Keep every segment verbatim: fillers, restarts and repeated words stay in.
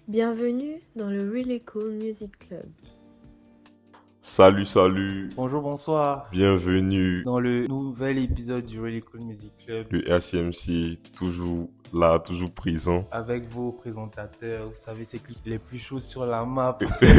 Bienvenue dans le Really Cool Music Club. Salut, salut, Bonjour, bonsoir. bienvenue Dans le nouvel épisode du Really Cool Music Club le R C M C, toujours là, toujours présent. avec vos présentateurs, vous savez, c'est les plus chauds sur la map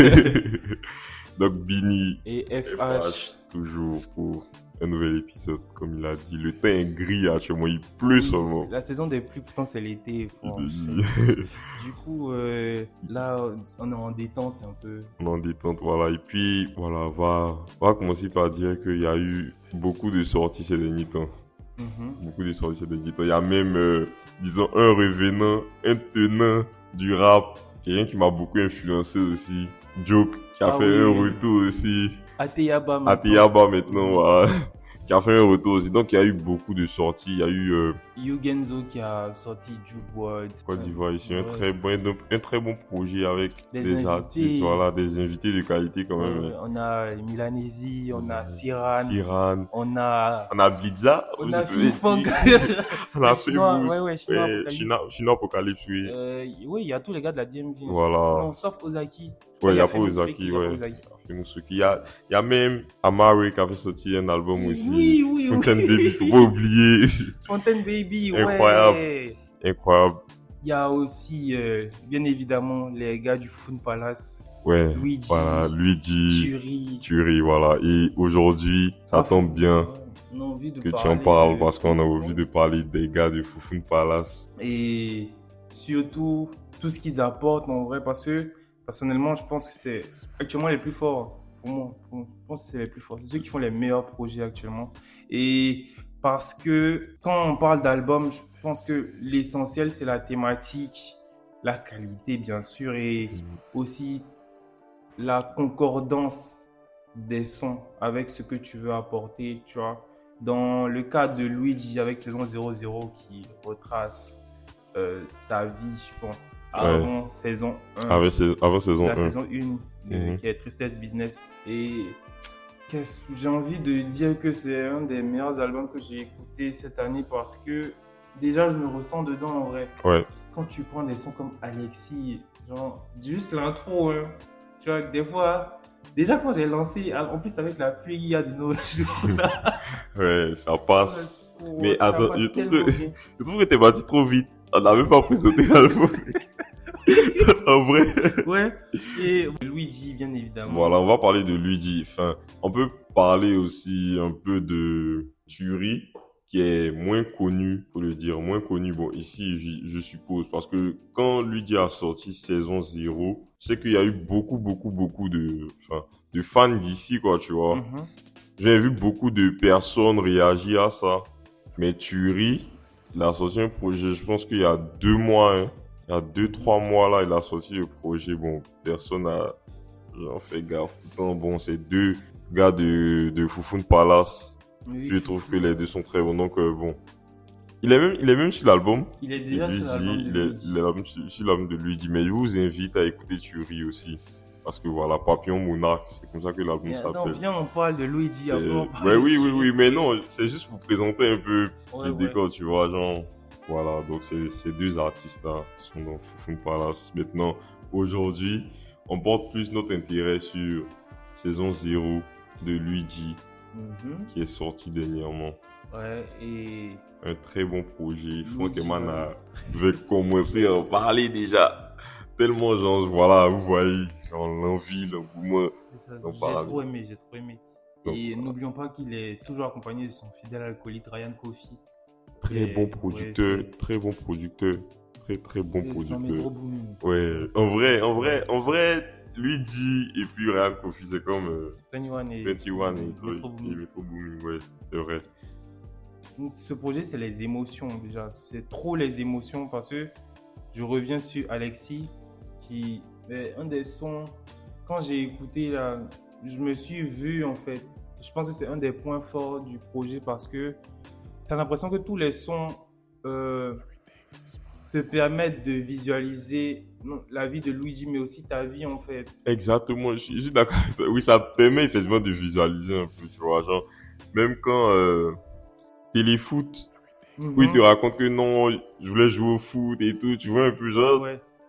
Donc Bini, et F F H. H, toujours pour un nouvel épisode, comme il a dit. Le temps est gris actuellement, il pleut seulement. La saison des pluies, pourtant, c'est l'été. faut Il en- te dit. Du coup, euh, là, on est en détente un peu. On est en détente, voilà. Et puis, voilà, on va, on va commencer par dire qu'il y a eu beaucoup de sorties ces derniers temps. Mhm. Beaucoup de sorties ces derniers temps. Il y a même, euh, disons, un revenant, un tenant du rap, quelqu'un qui m'a beaucoup influencé aussi. Joke, qui a Ah fait oui, un oui. retour aussi. Ateyaba maintenant. Ateyaba maintenant, voilà. Qui a fait un retour aussi. Donc, il y a eu beaucoup de sorties. Il y a eu euh, Yugenzo qui a sorti Juke World. Côte d'Ivoire ici, un Ouais. très bon, un, un très bon projet avec Des des, invités. artistes, voilà, des invités de qualité quand même. Euh, on a Milanesi, on a Siran, Siran. on a... On a Blitza. On je a peux le Funk. dire. On a Le Chinois, Famous. ouais, ouais, Chinois Ouais, Apocalypse. Chinois, Chinois Apocalypse, oui. Euh, oui, il y a tous les gars de la D M V. Voilà. Non, sauf Ozaki. Ouais, il y a Famous pas Ozaki, Fake, il y a ouais. pas Ozaki. Famous. Il y a, il y a même Amari qui avait sorti un album Oui, aussi. oui, oui, Fontaine oui. Baby, faut pas oublier. Fontaine Baby, ouais. Incroyable. Incroyable. Il y a aussi, euh, bien évidemment, les gars du Fun Palace. Ouais. Luigi. Voilà, Luigi. Thury. Thury, voilà. Et aujourd'hui, ça tombe bien On a envie de que tu parler en parles de- parce qu'on a envie de parler des gars de Fufun Palace. Et surtout, tout ce qu'ils apportent en vrai, parce que personnellement, je pense que c'est actuellement les plus forts. Pour moi, pour moi, je pense que c'est les plus forts. C'est ceux qui font les meilleurs projets actuellement. Et parce que quand on parle d'album, je pense que l'essentiel, c'est la thématique, la qualité, bien sûr, et aussi la concordance des sons avec ce que tu veux apporter, tu vois. Dans le cas de Luigi avec saison zéro zéro qui retrace euh, sa vie, je pense, avant saison un, Avec sa- avant saison la un. saison un, euh, Mhm. qui est Tristesse Business. Et qu'est-ce que j'ai envie de dire que c'est un des meilleurs albums que j'ai écouté cette année parce que déjà je me ressens dedans en vrai. Ouais. Quand tu prends des sons comme Alexis, genre juste l'intro, hein, tu vois, des fois, déjà quand j'ai lancé, en plus avec la pluie, il y a de nos jours là. Ouais, ça passe. Oh, Mais ça attends, passe je trouve tellement que- bien. Je trouve que t'es parti trop vite. On n'a même pas présenté l'album. En vrai. Ouais, et Luigi, bien évidemment. Voilà, on va parler de Luigi. Enfin, on peut parler aussi un peu de Thury, qui est moins connu, faut le dire, moins connu. Bon, ici, j'y- je suppose, parce que quand Luigi a sorti saison zéro, c'est qu'il y a eu beaucoup, beaucoup, beaucoup de, enfin, de fans d'ici, quoi, tu vois. Mhm. J'ai vu beaucoup de personnes réagir à ça. Mais Thury, il a sorti un projet, je pense qu'il y a deux mois, hein. Il y a deux, trois mois là, il a sorti le projet. Bon, personne n'a j'en fait gaffe. Pourtant, bon, c'est deux gars de, de Fufun Palace. Oui, Je trouve que les deux sont très bons. Donc, euh, bon. Il est même, il est même sur l'album. il est de déjà sur Luigi. l'album de Il est, Luigi. il est même sur, sur l'album de Luigi. Mais je vous invite à écouter Thury aussi. Parce que voilà, Papillon Monarque, c'est comme ça que l'album Mais attends, s'appelle. viens, on parle de Luigi C'est- après. on Ouais, parle oui, de- oui, oui, mais non, c'est juste pour présenter un peu Ouais, le ouais. décor, tu vois, genre, voilà, donc c'est ces deux artistes-là qui sont dans Fufun Palace. Maintenant, aujourd'hui, on porte plus notre intérêt sur saison zéro de Luigi, Mhm. qui est sorti dernièrement. Ouais, et Un très bon projet. Luigi, Franckman ouais. a avait commencé à en parler déjà. Tellement, genre, voilà, vous voyez, genre, l'envie, l'engouement. ça, Donc, j'ai par- trop aimé, j'ai trop aimé. Donc, Et voilà. n'oublions pas qu'il est toujours accompagné de son fidèle alcoolique Ryan Coffey. Très Et- bon producteur, ouais, très bon producteur, très très bon c'est- c'est un producteur. métro booming. Ouais, en vrai, en vrai, en vrai, Luigi et puis Ryan Coffey, c'est comme euh, vingt et un et vingt et un et Metro Metro Booming. Metro Booming, ouais, c'est vrai. Ce projet, c'est les émotions déjà. C'est trop les émotions parce que je reviens sur Alexis qui est un des sons. Quand j'ai écouté là, je me suis vu en fait. Je pense que c'est un des points forts du projet parce que tu as l'impression que tous les sons euh, te permettent de visualiser non, la vie de Luigi, mais aussi ta vie en fait. Exactement, je suis, je suis d'accord avec toi. Oui, ça permet effectivement de visualiser un peu, tu vois, genre, même quand euh, téléfoot, Mhm. où il te raconte que non, je voulais jouer au foot et tout, tu vois un peu genre, Ouais.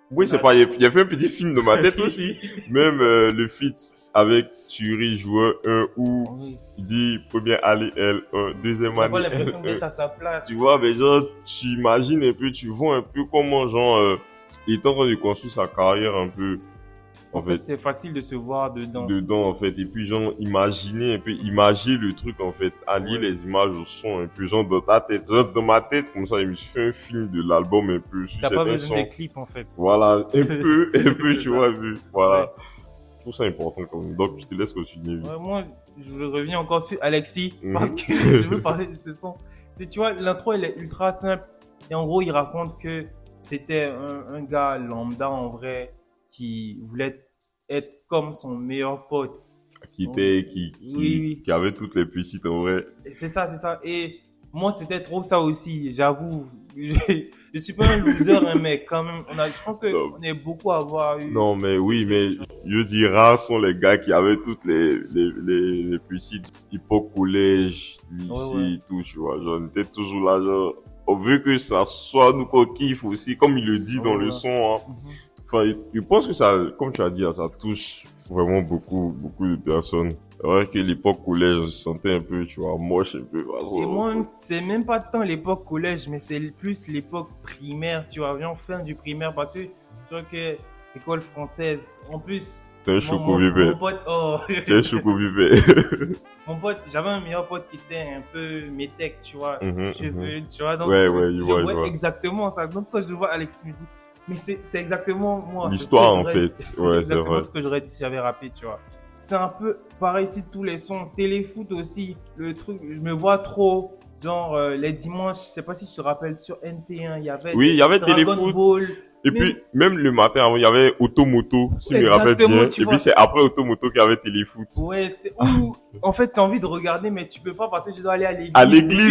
Oui, c'est pas, il y a fait un petit film dans ma tête aussi. Même euh, le feat avec Thury, joueur un, où Oui. il dit première année L un, deuxième On n'a pas année l'impression L d'être un. à sa place. Tu vois, mais genre, tu imagines un peu, tu vois un peu comment, genre, euh, il est en train de construire sa carrière un peu, en, En fait, fait, c'est facile de se voir dedans. dedans, en fait. Et puis, genre, imaginer un peu, imaginer le truc, en fait, allier Ouais. les images au son, un peu, genre, dans ta tête. Genre, dans ma tête, comme ça, je me suis fait un film de l'album un peu, sur T'as pas certains besoin sons. de clips, en fait. Voilà, un peu, un peu, C'est tu ça. vois, un peu. Voilà. Ouais. Je trouve ça important quand même. Donc, je te laisse continuer. Ouais, moi, je reviens encore sur Alexis Mhm. parce que je veux parler de ce son. C'est, tu vois, l'intro, elle est ultra simple. Et en gros, il raconte que c'était un, un gars lambda en vrai qui voulait être comme son meilleur pote. Qui était, qui, qui, Oui, oui. qui avait toutes les pépites, en vrai. Et c'est ça, c'est ça. Et moi, c'était trop ça aussi, j'avoue. Je, je suis pas un loser, hein, mais quand même, on a, je pense que Non. on est beaucoup à avoir eu. Non, mais oui, mais je dis rares sont les gars qui avaient toutes les, les, les, les petites époques collège, lycée Ouais, ouais. et tout, tu vois. Genre, on était toujours là, genre, on veut que ça soit nous qu'on kiffe aussi, comme il le dit dans Ouais, le ouais. son, hein. Mhm. Enfin, je pense que ça, comme tu as dit, hein, ça touche vraiment beaucoup, beaucoup de personnes. C'est vrai que l'époque collège, on se sentait un peu, tu vois, moche un peu. de toute façon. Et moi, c'est même pas tant l'époque collège, mais c'est plus l'époque primaire, tu vois, viens fin du primaire, parce que tu vois que école française, en plus, T'es un mon, choco mon, mon vivant. pote, oh, T'es un choco vivant. mon pote, j'avais un meilleur pote qui était un peu métèque, tu vois, Mhm, cheveux, tu vois, donc Ouais, ouais, je je vois, je vois vois. exactement ça. Donc quand je le vois, Alex me dit, mais c'est c'est exactement moi. c'est ce L'histoire, que en j'aurais- fait. C'est Ouais, c'est exactement vrai. ce que j'aurais dit si j'avais rappé, tu vois. C'est un peu pareil sur tous les sons. Téléfoot aussi, le truc, je me vois trop. Genre, euh, les dimanches, je sais pas si tu te rappelles, sur N T un, il y avait Oui, il y avait Dragon Téléfoot. Ball. Et Même- puis, même le matin avant, il y avait Automoto, si je me rappelle Exactement, bien. tu Et vois. puis, c'est après Automoto qu'il y avait Téléfoot. Ouais, c'est où, en fait, t'as envie de regarder, mais tu peux pas parce que tu dois aller à l'église. À l'église,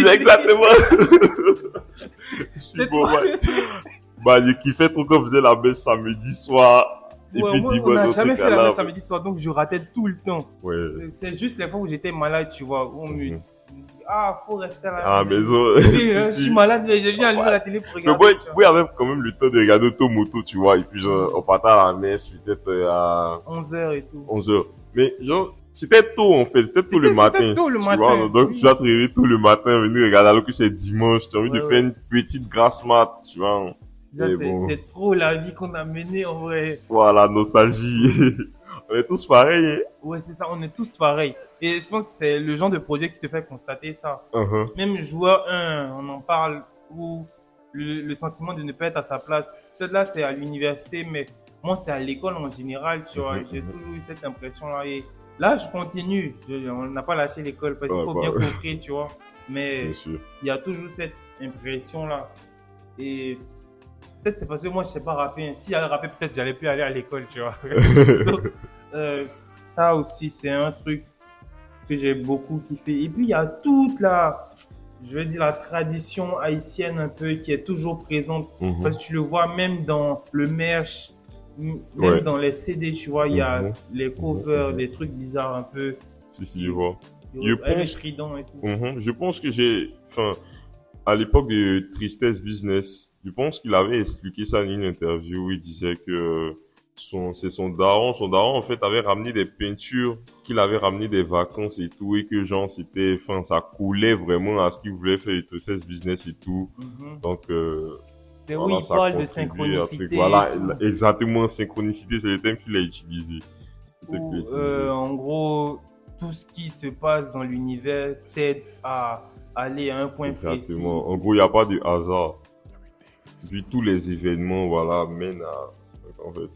exactement. Je suis C'est bon, trop- ouais. Bah, j'ai kiffé trop quand on faisait la messe samedi soir. Et Ouais, puis, moi, dimanche, on n'a on jamais était fait la là. messe samedi soir, donc je ratais tout le temps. Ouais. C'est- C'est juste les fois où j'étais malade, tu vois, où on me dit, Mhm. on me dit, ah, faut rester à la À la maison. Oui, hein, Si, je si. suis malade, mais je viens allumer Ouais. la télé pour Mais regarder. moi, tu vois. moi, il y avait quand même le temps de regarder Automoto, tu vois. Et puis, genre, on partait à la messe, peut-être euh, à onze heures et tout. onze heures. Mais, genre, c'était tôt, en fait. C'était tôt C'était- le matin. c'était tôt le tu matin, vois. Donc, oui. tu vas te réveiller tôt le matin, venir regarder alors que c'est dimanche. Tu as envie Ouais, de ouais. faire une petite grasse mat, tu vois. Ça, Mais c'est bon. c'est trop la vie qu'on a menée, en vrai. Voilà, nostalgie. On est tous pareils, hein. Ouais, c'est ça, on est tous pareils. Et je pense que c'est le genre de projet qui te fait constater ça. Uh-huh. Même joueur un, on en parle, où le, le sentiment de ne pas être à sa place. Peut-être là, c'est à l'université, mais moi, c'est à l'école en général, tu vois. Mhm, J'ai mhm. toujours eu cette impression-là. Et là, je continue. Je- on n'a pas lâché l'école parce qu'il Ouais, faut bah bien ouais. coffrer, tu vois. Mais Bien sûr. il y a toujours cette impression-là. Et peut-être c'est parce que moi, je sais pas rapper. Si j'allais rapper, peut-être j'allais plus aller à l'école, tu vois. Donc, euh, ça aussi, c'est un truc que j'ai beaucoup kiffé. Et puis, il y a toute la, je veux dire, la tradition haïtienne un peu qui est toujours présente. Mhm. Parce que tu le vois même dans le merch, m- même Ouais. dans les C D, tu vois, il y a Mhm. les covers, Mhm. des trucs bizarres un peu. Si, si, je vois. Je Avec le pense- strident et tout. Mhm. Je pense que j'ai, enfin, à l'époque de Tristesse Business, je pense qu'il avait expliqué ça dans une interview où il disait que son, c'est son daron, son daron, en fait, avait ramené des peintures qu'il avait ramené des vacances et tout, et que genre, c'était, enfin, ça coulait vraiment à ce qu'il voulait faire de Tristesse Business et tout. Mhm. Donc, euh, Mais voilà, oui, il ça parle de contribuait à un truc. synchronicité. Voilà, et tout. exactement, synchronicité, c'est le thème qu'il a utilisé. Le thème Où, qu'il a utilisé. euh, en gros, tout ce qui se passe dans l'univers t'aide à aller à un point précis. Exactement. En gros, il n'y a pas de hasard. Puis tous les événements, voilà, mènent à, en fait.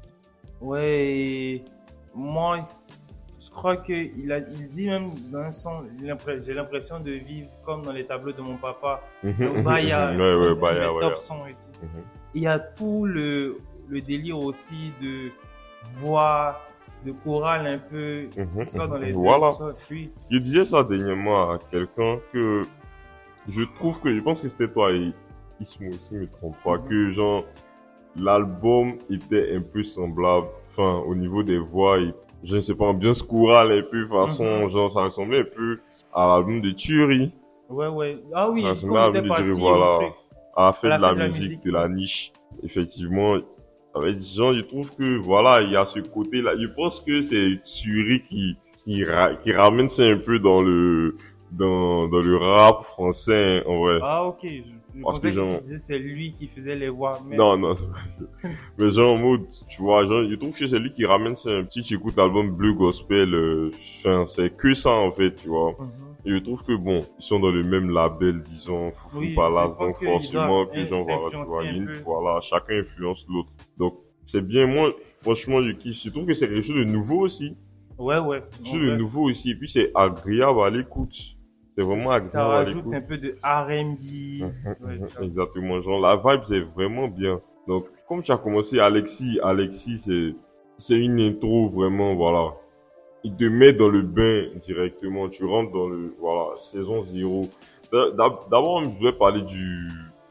Ouais, et moi, je crois qu'il a, il dit même dans un son, j'ai l'impre- j'ai l'impression de vivre comme dans les tableaux de mon papa. Le Baya, Ouais, ouais, le Baya, ouais. top son et tout. Mhm. Il y a tout le, le délire aussi de voix, de chorale un peu, Mhm, tout ça dans les mhm. deux. Voilà. tout ça, oui. Je disais ça dernièrement à quelqu'un que je trouve que, je pense que c'était toi et Ismo, si je me trompe pas, Mhm. que genre, l'album était un peu semblable, enfin, au niveau des voix et, je ne sais pas, ambiance chorale un peu, façon, Mhm. genre, ça ressemblait un peu à l'album de Thury, Ouais, ouais. Ah oui, Ça se quand met on à était lui parti dire, au voilà. truc. à la fin À la de la fin de la musique, musique. de la niche. Effectivement, Avec genre, je trouve que, voilà, il y a ce côté-là. Je pense que c'est Thury qui, qui, ra- qui ramène ça un peu dans le, dans, dans le rap français, hein, en vrai. Ah, ok. Je, je Parce pensais que que, genre, tu disais c'est lui qui faisait les voix. Mais... non, non, mais genre en mode, tu vois, genre, je trouve que c'est lui qui ramène ça un petit, tu écoutes l'album Bleu Gospel, euh, enfin, c'est que ça, en fait, tu vois. Mhm. Et je trouve que bon, ils sont dans le même label, disons, Foufou Oui, je Palace, donc pense qu'ils forcément doivent que genre, voilà, tu s'influencer vois, un il y a une- peu. voilà, chacun influence l'autre. Donc, c'est bien, moi, franchement, je kiffe. Je trouve que c'est quelque chose de nouveau aussi. Ouais, ouais. Quelque En chose de vrai, nouveau aussi. Et puis, c'est agréable à l'écoute. C'est vraiment ça agréable à rajoute l'écoute. un peu de R and B. Mhm, Ouais, mhm, tu vois. exactement. Genre, la vibe, c'est vraiment bien. Donc, comme tu as commencé, Alexis, Alexis, c'est, c'est une intro vraiment, voilà. Il te met dans le bain directement. Tu rentres dans le, voilà, saison zéro. D'a- d'a- D'abord, je vais parler du,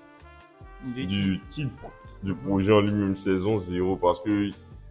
Du du titre. titre du projet en lui-même, saison zéro, parce que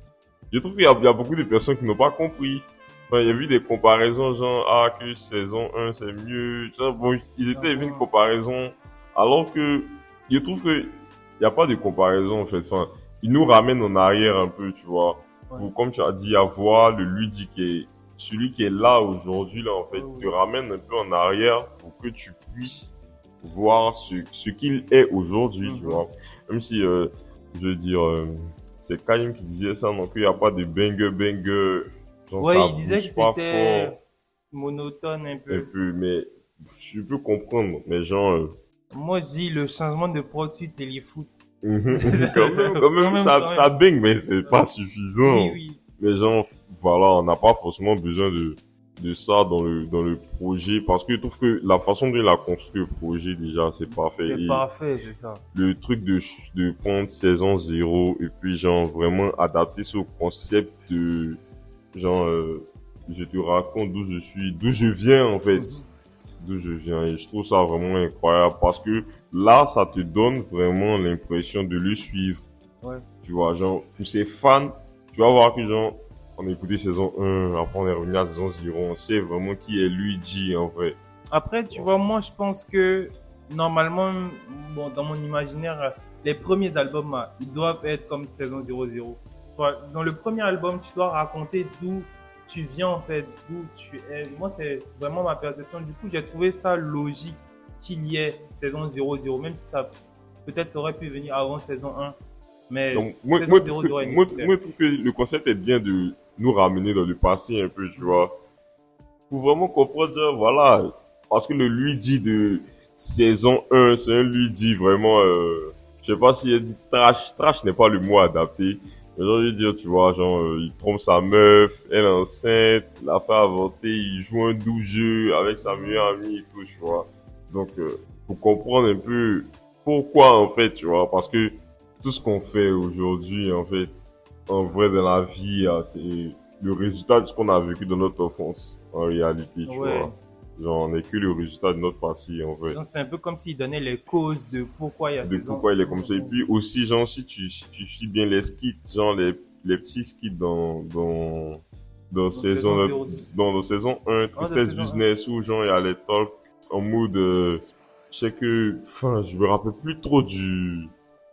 je trouve qu'il y a, il y a beaucoup de personnes qui n'ont pas compris. Enfin, il y a eu des comparaisons, genre, ah, que saison un, c'est mieux. Genre, bon, ils étaient fait une comparaison, alors que je trouve que il n'y a pas de comparaison, en fait. Enfin, ils nous ramènent en arrière un peu, tu vois. Ouais. Pour, comme tu as dit, avoir le Luigi qui est, celui qui est là aujourd'hui, là, en fait, Ouais, te ouais. ramène un peu en arrière pour que tu puisses voir ce, ce qu'il est aujourd'hui, tu Mhm. vois. Même si, euh, je veux dire, euh, c'est Karim qui disait ça, donc il n'y a pas de banger, banger, genre Ouais, ça il disait que bouge pas c'était fort, monotone un un peu. peu, mais je peux comprendre, mais genre, euh, Moi, je dis le changement de prod sur Téléfoot. mhm, quand même, quand même, Quand même, ça, quand ça même. bang, mais c'est pas Oui, suffisant. oui. Mais genre, voilà, on n'a pas forcément besoin de, de ça dans le, dans le projet, parce que je trouve que la façon dont il a construit le projet, déjà, c'est parfait. C'est Et parfait, c'est ça. le truc de, ch- de prendre saison zéro, et puis genre, vraiment adapter ce concept de, genre, euh, je te raconte d'où je suis, d'où je viens, en fait. D'où je viens. Et je trouve ça vraiment incroyable, parce que là, ça te donne vraiment l'impression de le suivre. Ouais. Tu vois, genre, pour ses fans, tu vas voir que genre, on a écouté saison un, après on est revenu à saison zéro, on sait vraiment qui est Luigi en vrai. Après, tu vois, moi, je pense que normalement, bon, dans mon imaginaire, les premiers albums, là, ils doivent être comme saison zéro zéro. Tu vois, dans le premier album, tu dois raconter d'où tu viens, en fait, d'où tu es. Moi, c'est vraiment ma perception. Du coup, j'ai trouvé ça logique qu'il y ait saison zéro zéro, même si ça, peut-être, ça aurait pu venir avant saison un. Mais Donc, moi, saison moi, je zéro trouve zéro est que, moi, nécessaire. moi, je trouve que le concept est bien de nous ramener dans le passé un peu, tu vois. Pour vraiment comprendre, genre, voilà. Parce que le Luigi de saison un, c'est un Luigi vraiment, euh, je sais pas s'il a dit trash. Trash n'est pas le mot adapté. Mais genre, je veux dire, tu vois, genre, euh, il trompe sa meuf, elle est enceinte, la fait avorter, il joue un doux jeu avec sa meilleure amie et tout, tu vois. Donc, euh, pour comprendre un peu pourquoi, en fait, tu vois, parce que tout ce qu'on fait aujourd'hui, en fait, en vrai, dans la vie, hein, c'est le résultat de ce qu'on a vécu dans notre enfance, en réalité, tu Ouais. vois. Genre, on n'est que le résultat de notre passé, en vrai. Donc, c'est un peu comme s'il donnait les causes de pourquoi il y a De saison. pourquoi il est comme ça. Et puis aussi, genre, si tu, si tu suis bien les skits, genre, les, les petits skits dans, dans, dans saison, saison zéro. dans, dans saison un, Tristesse saison un. Business, où, genre, il y a les talks en mode, euh, je sais que, enfin, je me rappelle plus trop du,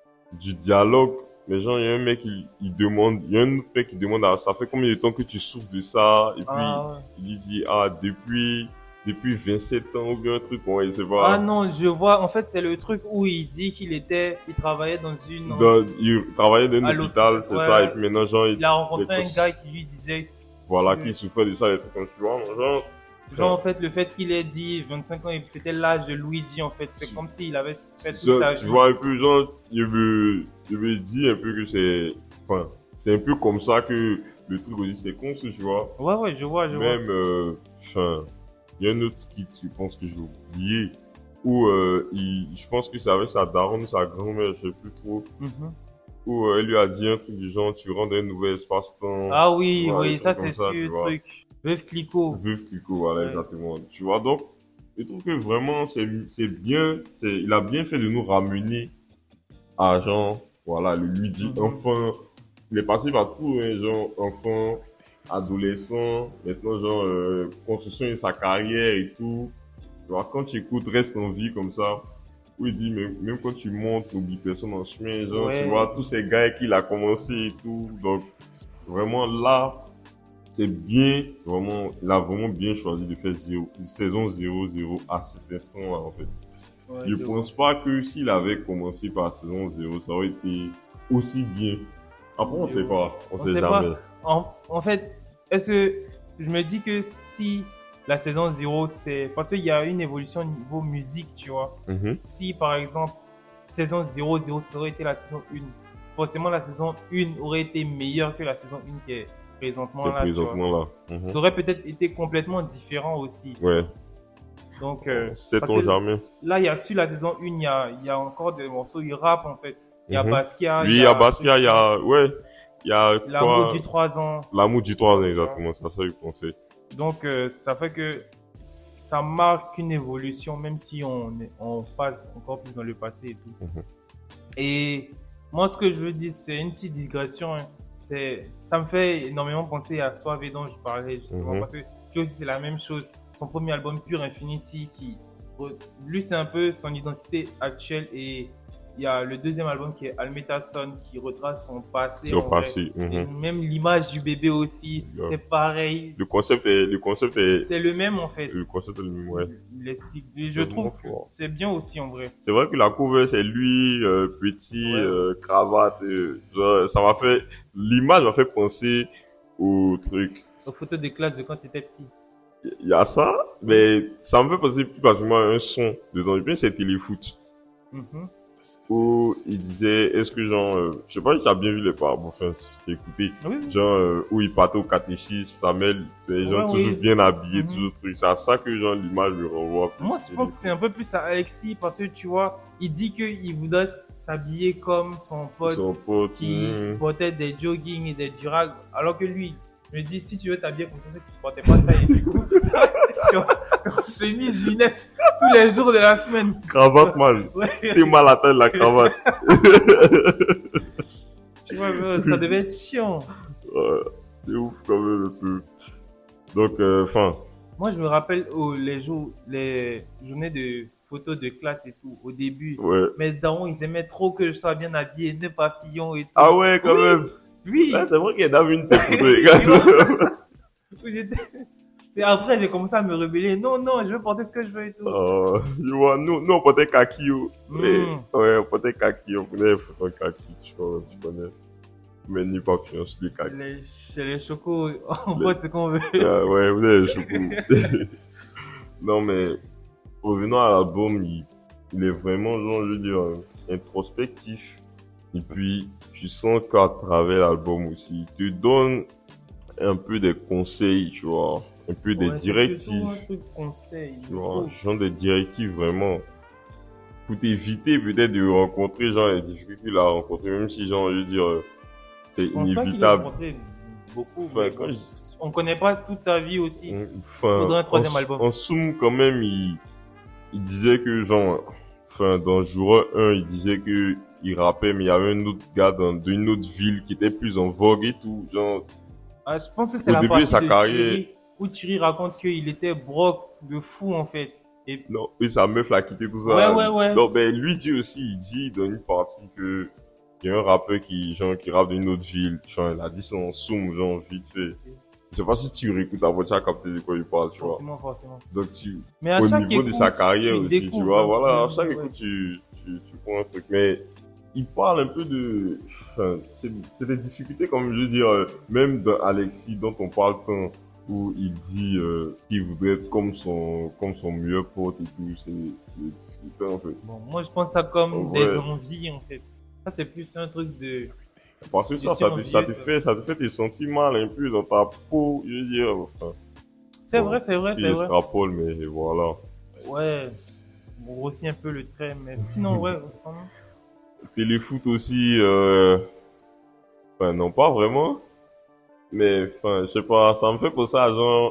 du dialogue, mais genre, il y a un mec, il, il demande, il y a un autre mec qui demande, ah, ça fait combien de temps que tu souffres de ça? Et puis, Ah, ouais. il dit, ah, depuis, depuis vingt-sept ans, ou bien un truc, ouais, je sais pas. Ah non, je vois. En fait, c'est le truc où il dit qu'il était, il travaillait dans une. Dans- il travaillait dans À un hôpital, l'hôpital, c'est ouais. ça, et puis maintenant, genre, il, Il a rencontré des un cons- gars qui lui disait, voilà, que- qui souffrait de ça, des trucs comme tu vois, genre, genre en fait, le fait qu'il ait dit vingt-cinq ans, et c'était l'âge de Luigi en fait. C'est Tu- comme s'il avait fait toute genre, sa tu vie. vois un peu, genre, il me, il me dit un peu que c'est, enfin, c'est un peu comme ça que le truc aussi s'est construit, tu vois. Ouais, ouais, je vois, je vois. Même, euh, enfin, il y a un autre skit, je pense que j'ai oublié, où, euh, il, je pense que c'est avec sa daronne, sa grand-mère, je sais plus trop, Mhm. où euh, elle lui a dit un truc du genre, tu rentres dans un nouvel espace-temps. Ah oui, Ouais, oui, des ça trucs c'est comme ça, tu sûr, vois. truc. Veuve Clicquot. Veuve Clicquot, voilà, Ouais. exactement. Tu vois, donc, je trouve que vraiment, c'est, c'est bien, c'est, il a bien fait de nous ramener à, genre, voilà, le Luigi Mhm. enfant. Il est passé par tout, hein, genre, enfant, adolescent, maintenant, genre, euh, construction de sa carrière et tout. Tu vois, quand tu écoutes Reste en vie comme ça, où il dit, même, même quand tu montes, n'oublie personne en chemin, genre, Ouais. tu vois, tous ces gars qui l'a commencé et tout. Donc, vraiment, là, c'est bien, vraiment, il a vraiment bien choisi de faire zéro, saison zéro zéro à cet instant-là, en fait. Ouais, Je je pense pas que s'il avait commencé par saison zéro, ça aurait été aussi bien. Après, on sait pas, on, On sait sait jamais. pas. En, en fait, est-ce que je me dis que si la saison zéro, c'est parce qu'il y a une évolution au niveau musique, tu vois. Mhm. Si par exemple, saison zéro zéro, ça aurait été la saison un, forcément la saison un aurait été meilleure que la saison un qui est présentement C'est là, tu vois. présentement là. Mhm. Ça aurait peut-être été complètement différent aussi. Ouais, Donc, euh, parce sait-on que jamais. là, il y a sur la saison un, il y a, il y a encore des morceaux, il rappe en fait. Il y a Mhm. Basquiat, Oui, il y a Basquiat, il y a, ouais, il y a L'amour quoi? du trois ans. L'amour du trois ans, Ça, exactement, ça, ça, je pensais. Donc, euh, ça fait que ça marque une évolution, même si on, est- on passe encore plus dans le passé et tout. Mhm. Et moi, ce que je veux dire, c'est une petite digression. Hein. C'est, ça me fait énormément penser à Suave dont je parlais justement, Mhm. parce que lui aussi, c'est la même chose. Son premier album, Pure Infinity, qui, lui, c'est un peu son identité actuelle. Et il y a le deuxième album qui est Almeta Son, qui retrace son passé. Son en vrai. passé, mhm. Et même l'image du bébé aussi, Yeah. c'est pareil. Le concept est, le concept est, C'est le même en fait. le concept est le même, ouais. Il explique. Et je C'est trouve vraiment que fort. c'est bien aussi en vrai. C'est vrai que la cover, c'est lui, euh, petit, Ouais. euh, cravate, euh, genre, ça m'a fait, l'image m'a fait penser au truc. Aux photos de classe de quand tu étais petit. Il y a ça, mais ça me fait penser plus particulièrement à un son dedans. Je pense que c'est Téléfoot. Mhm. Où il disait, est-ce que genre, euh, je sais pas si tu as bien vu les paroles, bon, enfin, si tu as écouté, Oui, oui. genre, euh, où il partait au catéchisme, ça met les gens Ouais, toujours oui. bien habillés, Mhm. toujours truc. C'est à ça que genre l'image me renvoie. plus. Moi, je pense que c'est un peu plus à Alexis parce que tu vois, il dit qu'il voudrait s'habiller comme son pote Son pote, qui mhm. portait des jogging et des durags. Alors que lui, je me dis, si tu veux t'habiller comme ça, c'est que tu portais pas ça. Et du coup, tu vois, chemise, lunettes, tous les jours de la semaine. Cravate, man. Ouais. T'es mal à tête, la cravate. Tu vois, euh, ça devait être chiant. Ouais, c'est ouf quand même un peu. Donc, euh, enfin, Moi, je me rappelle oh, les jours, les journées de photos de classe et tout, au début. ouais. Mes darons, ils aimaient trop que je sois bien habillé, nœud papillon et tout. Ah ouais, quand Oui. même. Oui. Ouais, c'est vrai qu'il y a une tête photo, les gars. Où j'étais- C'est après, j'ai commencé à me rebeller. Non, non, je veux porter ce que je veux et tout. Euh, tu vois, nous, nous, on portait kaki, oh. Mm. Ouais, ouais, on portait kaki, on prenait les photos kaki, tu vois, tu connais. Mais ni papillon sur les kaki. Les, chez les chocos, on Les- porte ce qu'on veut. Ah, ouais, vous avez les chocos. Non, mais, revenant à l'album, il, il est vraiment, genre, je veux dire, euh, introspectif. Et puis, tu sens qu'à travers l'album aussi, il te donne un peu des conseils, tu vois, un peu des Ouais, c'est directives. surtout un truc conseil. Tu vois, genre des directives vraiment pour t'éviter peut-être de rencontrer genre les difficultés qu'il a rencontrées, même si genre je veux dire euh, c'est Je pense pas qu'il ait inévitable. rencontré beaucoup. Enfin, mais quand bon, je- On connaît pas toute sa vie aussi. Enfin, Faudrait un troisième en, album. en somme quand même, il, il disait que genre, enfin dans Jour un, il disait que il rappait, mais il y avait un autre gars dans d'une autre ville qui était plus en vogue et tout, genre. Ah, je pense que c'est Au la début de partie sa de carrière- Thierry où Thierry raconte qu'il était broke de fou en fait. Et Non, et sa meuf l'a quitté, tout ça. Ouais, ouais, ouais. Non, ben, lui dit aussi, il dit dans une partie que, il y a un rappeur qui, genre, qui rappe d'une autre ville. Genre, il a dit son soum, genre, vite fait. Je sais pas si tu réécoutes la voix, tu as capté de quoi il parle, tu vois. forcément, forcément. Donc, tu, Mais à au chaque niveau écoute, de sa carrière tu aussi, tu découvres vois, un voilà, à peu, chaque ouais. écoute, tu, tu, tu prends un truc. Mais, il parle un peu de, enfin, c'est c'est des difficultés, comme je veux dire, euh, même dans Alexis, dont on parle tant, où il dit euh, qu'il voudrait être comme son, comme son meilleur pote et tout, c'est c'est des difficultés en fait. Bon, moi je pense ça comme Ouais. des envies en fait. Ça c'est plus un truc de. Parce que Je ça, suis ça te, envieux, ça te quoi. fait, ça te fait te sentir mal un peu dans ta peau, je veux dire, enfin, C'est Bon, vrai, c'est vrai, il c'est vrai. extrapole, mais voilà. Ouais. On grossit un peu le trait, mais sinon ouais. vraiment. Téléfoot aussi, euh... enfin non pas vraiment, mais enfin je sais pas, ça me fait penser à genre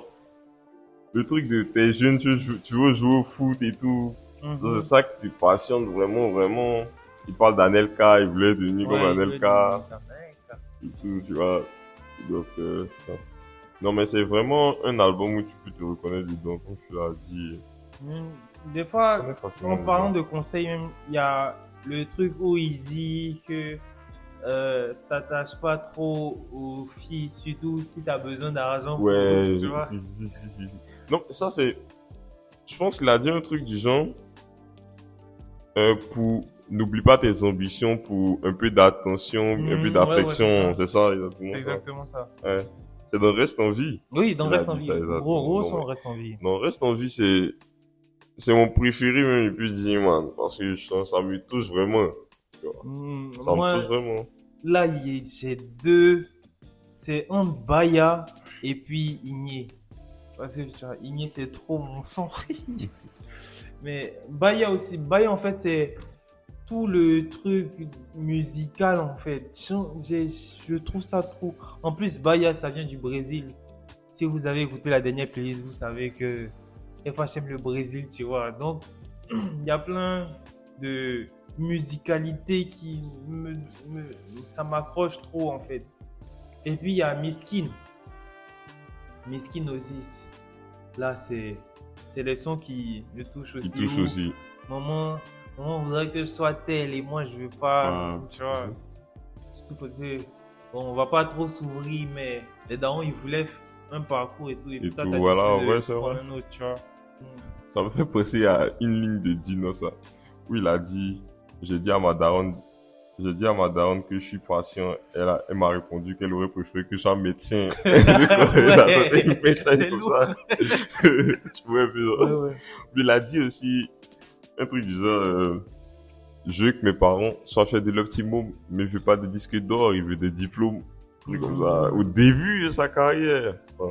le truc de t'es jeune, tu veux, jou- tu veux jouer au foot et tout, Mhm. c'est ça qui te passionne vraiment, vraiment. Il parle d'Anelka, il voulait devenir Ouais, comme il veut Anelka devenir et tout, tu vois. Donc euh, enfin. Non mais c'est vraiment un album où tu peux te reconnaître dedans, comme tu l'as dit. Mm. des fois, connais forcément en les parlant gens. de conseils, même, il y a le truc où il dit que euh, t'attaches pas trop aux filles, surtout si t'as besoin d'argent pour Ouais, eux, tu vois. si, si, si, si, si. Non, ça c'est. Je pense qu'il a dit un truc du genre. Euh, pour. N'oublie pas tes ambitions pour un peu d'attention, un Mmh, peu ouais, d'affection. ouais, c'est ça, exactement. C'est ça. exactement ça. Ouais. C'est dans Reste en vie. Oui, dans Il a Reste en dit vie. ça, exactement. Gros, gros, Non, son mais- Reste en vie. Non, Reste en vie, c'est. C'est mon préféré même depuis dix man. Parce que ça, ça me touche vraiment. Mmh, Ça me moi, touche vraiment. là, il y a- j'ai deux. C'est entre Baya et puis Igné. Parce que tu vois, Igné, c'est trop mon sang. Mais Baya aussi. Baya, en fait, c'est tout le truc musical, en fait. Je, j'ai- je trouve ça trop. En plus, Baya, ça vient du Brésil. Si vous avez écouté la dernière playlist, vous savez que des fois, j'aime le Brésil, tu vois. Donc, il y a plein de musicalité qui me, me- ça m'accroche trop, en fait. Et puis, il y a Miskin. Miskin aussi. Là, c'est, c'est les sons qui me touchent aussi. Qui touche Où aussi. Maman, maman voudrait que je sois tel et moi, je veux pas. Ah. Tu vois. Surtout parce que, bon, on va pas trop s'ouvrir, mais les darons, ils voulaient un parcours et tout. Et, Et puis toi, tout, t'as voilà, décidé de ouais, c'est prendre vrai. un autre, tu vois. Mm. Ça me fait penser à une ligne de Dino, ça. Où il a dit, j'ai dit à ma daronne, j'ai dit à ma daronne que je suis patient. Elle, a- elle m'a répondu qu'elle aurait préféré que je sois médecin. Elle a sorti une punchline c'est comme lourd. ça. Tu vois un peu, genre. Ouais, ouais. Mais il a dit aussi un truc du genre, euh, je veux que mes parents soient fiers de leur petit môme, mais il veut pas de disque d'or, il veut des diplômes. Un truc comme ça. Au début de sa carrière. Enfin,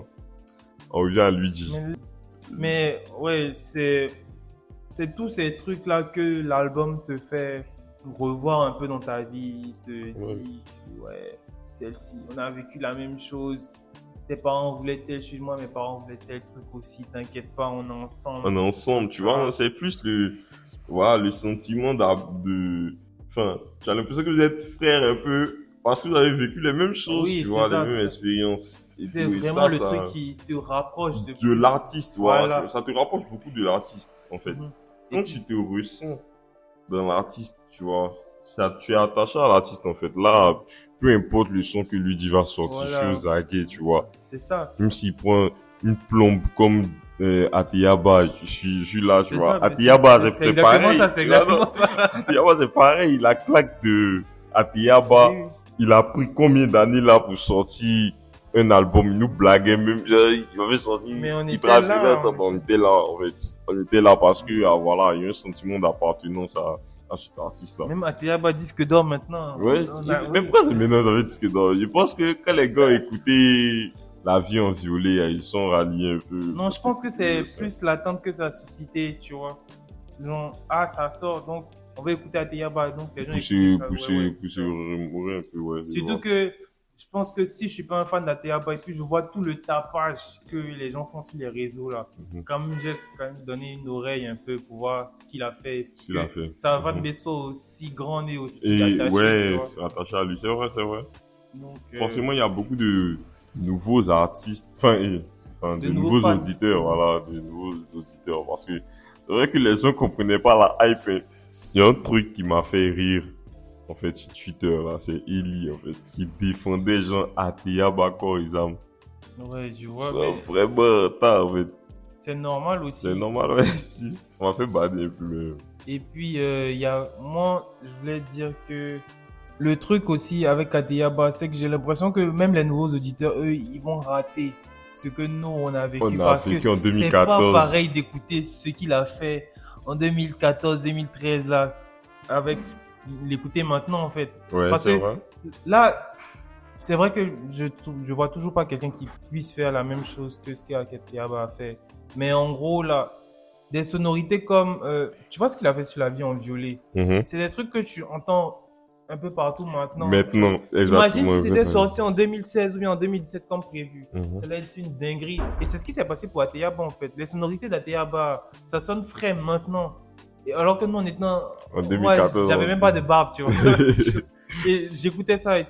on revient à Luigi. Mais, mais ouais, c'est c'est tous ces trucs-là que l'album te fait revoir un peu dans ta vie, te dit, ouais, celle-ci, on a vécu la même chose. Tes parents voulaient telle chose, moi, mes parents voulaient tel truc aussi. T'inquiète pas, on est ensemble. On est ensemble, tu vois. C'est plus le, voilà, le sentiment d'ab- de, enfin, j'ai l'impression que vous êtes frères un peu, parce que vous avez vécu les mêmes choses, Oui, tu c'est vois, ça, les mêmes c'est- expériences. Et C'est tout, et vraiment ça, le ça- truc qui te rapproche de, de l'artiste, voilà. Voilà. Ça te rapproche beaucoup de l'artiste, en fait. Mhm. Et Quand puis, tu te ressens dans l'artiste, tu vois, ça, tu es attaché à l'artiste, en fait. Là, peu importe le son que lui va sortir, Voilà. chose zaguer, tu vois. c'est ça. Même s'il prend une plombe comme euh, Atiyaba, je suis, je suis là, tu C'est vois. ça, Atiyaba, c'est- c'est c'est pareil. exactement ça, c'est tu vois, exactement non ça. Atiyaba, c'est pareil. La claque de Atiyaba, Oui. il a pris combien d'années là pour sortir un album? Il nous blaguait même. genre, Il avait sorti. Mais on il était travaillait, là, attends, on on était là, en fait. On était là parce que, ah, voilà, il y a un sentiment d'appartenance à, à cet artiste-là. Même Ateyaba disque d'or maintenant. Ouais, On a- même pourquoi c'est maintenant ça fait disque d'or? Je pense que quand les gars écoutaient La vie en violet, ils sont ralliés un peu. Non, je pense que c'est ça. plus l'attente que ça a suscité, tu vois. Non, ah, ça sort, donc on va écouter Ateyaba. Donc les gens Pousser, écoutent ça, pousser, ouais, ouais. pousser, remourir un peu, ouais. je Surtout vois. que je pense que si je suis pas un fan d'Ateyaba et puis je vois tout le tapage que les gens font sur les réseaux là, Mhm. quand même j'ai quand même donné une oreille un peu pour voir ce qu'il a fait. Ce qu'il a fait. Ça va Mhm. de Besso aussi grand et aussi Et attaché, tu ouais, vois. c'est attaché à lui, c'est vrai, c'est vrai. Donc, euh, Forcément, il y a beaucoup de nouveaux artistes, enfin, et- enfin, de, De nouveaux, nouveaux fans. auditeurs, voilà, de nouveaux auditeurs, parce que c'est vrai que les gens comprenaient pas la hype. hein. Il y a un truc qui m'a fait rire, en fait, sur Twitter, là, c'est Eli, en fait, qui défendait Jean Atea Bakor Isam. ouais, je vois, Ça, mais vraiment, t'as, en fait, c'est normal aussi. c'est normal, ouais, si. Ça m'a fait bader un peu, mais... Et puis, euh, il y a, moi, je voulais dire que le truc aussi avec Ateyaba, c'est que j'ai l'impression que même les nouveaux auditeurs, eux, ils vont rater ce que nous, on a vécu. On a parce vécu que en deux mille quatorze. c'est pas pareil d'écouter ce qu'il a fait en deux mille quatorze, deux mille treize, là, avec ce- l'écouter maintenant, en fait. Ouais, Parce c'est que- vrai. Là, c'est vrai que je, je vois toujours pas quelqu'un qui puisse faire la même chose que ce qu'Ateyaba a fait. Mais en gros, là, des sonorités comme, euh, tu vois ce qu'il a fait sur La vie en violet. Mhm. C'est des trucs que tu entends un peu partout maintenant. Maintenant, exactement. Imagine si c'était maintenant. sorti en deux mille seize ou bien en deux mille dix-sept comme prévu. Mhm. Ça allait être une dinguerie. Et c'est ce qui s'est passé pour Ateyaba en fait. Les sonorités d'Ateyaba, ça sonne frais maintenant. Et alors que nous on était en En deux mille Moi, quatorze, j'avais on même dit. pas de barbe, tu vois. Et j'écoutais ça et tout.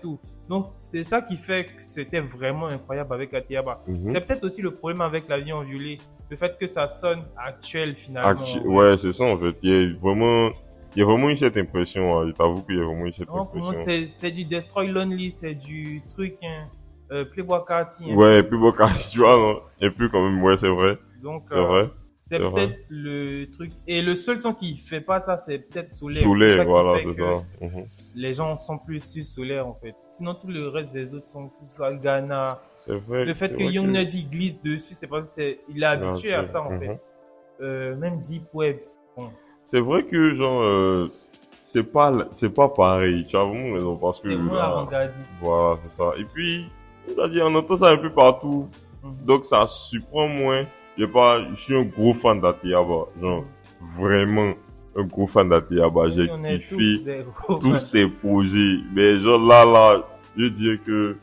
Donc, c'est ça qui fait que c'était vraiment incroyable avec Atiaba. Mhm. C'est peut-être aussi le problème avec La Vie en violet. Le fait que ça sonne actuel, finalement. Actu- Ouais. Ouais, c'est ça, en fait. Il y a vraiment, il y a vraiment eu cette impression, hein. Je t'avoue qu'il y a vraiment eu cette Non, pour moi, impression. c'est, c'est du Destroy Lonely, c'est du truc, hein, euh, Playboy Carty. Hein. Ouais, plus beau qu'à tu vois, non? Et plus quand même, ouais, c'est vrai. Donc, C'est euh, vrai. c'est c'est vrai. peut-être le truc. Et le seul son qui fait pas ça, c'est peut-être Solaire. C'est Soleil, ça qui voilà, fait c'est que ça. Mhm. les gens sont plus sur Solaire, en fait. Sinon, tout le reste des autres sont plus sur Ghana. C'est vrai. Le fait c'est que vrai Young Nuddy glisse dessus, c'est parce qu'il est habitué à ça, en Mhm. fait. Euh, même Deep Web. Bon. C'est vrai que, genre, euh, c'est pas, c'est pas pareil. Tu as vraiment raison parce que, C'est moins là, avant-gardiste. voilà, c'est ça. Et puis, on a dit, on entend ça un peu partout. Mhm. Donc, ça surprend moins. J'ai pas, je suis un gros fan d'Atiaba. Genre, vraiment, un gros fan d'Atiaba. J'ai On est kiffé tous des gros tous fans. ces projets. Mais genre, là, là, je dirais que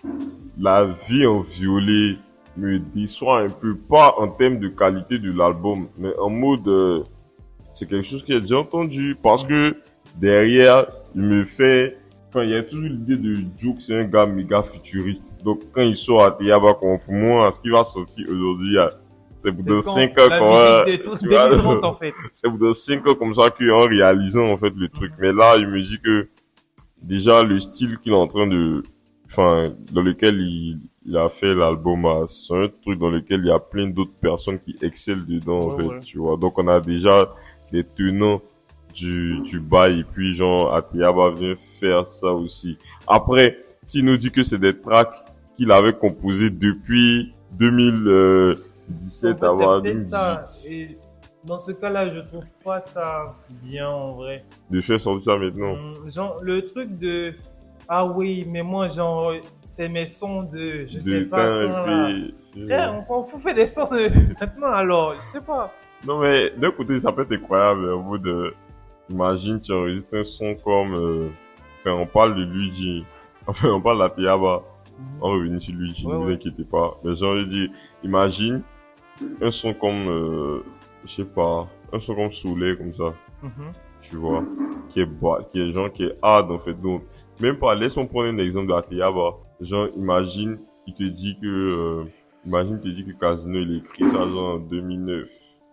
La Vie en violet me déçoit un peu. Pas en termes de qualité de l'album, mais en mode, euh, c'est quelque chose que j'ai déjà entendu. Parce que derrière, il me fait, enfin, il y a toujours l'idée de Juke, c'est un gars méga futuriste. Donc, quand il sort à Tiaba Confumo, ce qui va sortir aujourd'hui, euh, c'est pour C'est dans ce qu'on- cinq ans la qu'on va, musique de tu vois, deux mille trente, en fait. c'est pour dans cinq ans comme ça qu'en réalisant, en fait, le truc. Mais là, il me dit que, déjà, le style qu'il est en train de, enfin, dans lequel il, il a fait l'album, euh, c'est un truc dans lequel il y a plein d'autres personnes qui excellent dedans, en Ouais, fait, ouais. tu vois. Donc, on a déjà des tenants du, du bail, et puis, genre, Atiaba vient faire ça aussi. Après, s'il nous dit que c'est des tracks qu'il avait composés depuis deux mille dix-sept En fait, avant c'est peut-être ça. deux mille dix, Et dans ce cas-là, je trouve pas ça bien, en vrai. de faire sortir ça maintenant. Hum, Genre, le truc de... Ah oui, mais moi, genre, c'est mes sons de... Je sais De pas temps, quand, et là. puis, c'est- Frère, on s'en fout, fait des sons de... Maintenant, alors, je sais pas. Non, mais d'un côté, ça peut être incroyable. Au bout de, imagine, tu enregistres un son comme, euh, enfin, on parle de Luigi. Enfin, on parle d'Atiaba. On va revenir sur Luigi, Ouais, ne vous ouais. inquiétez pas. Mais j'ai envie de dire, imagine un son comme, euh, je sais pas, un son comme Soleil, comme ça, Mhm. tu vois, qui est bas, qui est genre, qui est hard, en fait. Donc, même pas, laisse-moi prendre un exemple d'Atiaba. Genre, imagine, il te dit que, euh, imagine, il te dit que Casino, il écrit ça, genre, en deux mille neuf.